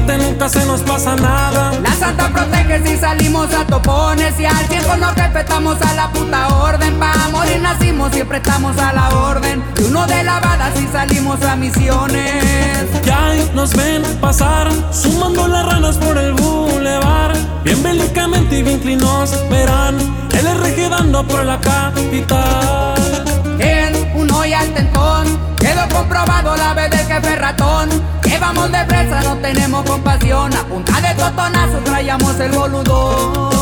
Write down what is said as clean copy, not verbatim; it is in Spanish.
suerte nunca se nos pasa nada. La santa protege si salimos a topones, y al tiempo nos respetamos a la puta orden. Pa' morir nacimos, siempre estamos a la orden. Y uno de lavada si salimos a misiones. Ya nos ven pasar, sumando las ranas por el bulevar. Bien bélicamente y bien clean nos verán, el RG dando por la capital. En un hoy al tentón quedó comprobado la vez del jefe ratón. Que vamos de presa, no tenemos compasión. A punta de totonazo traíamos el boludón.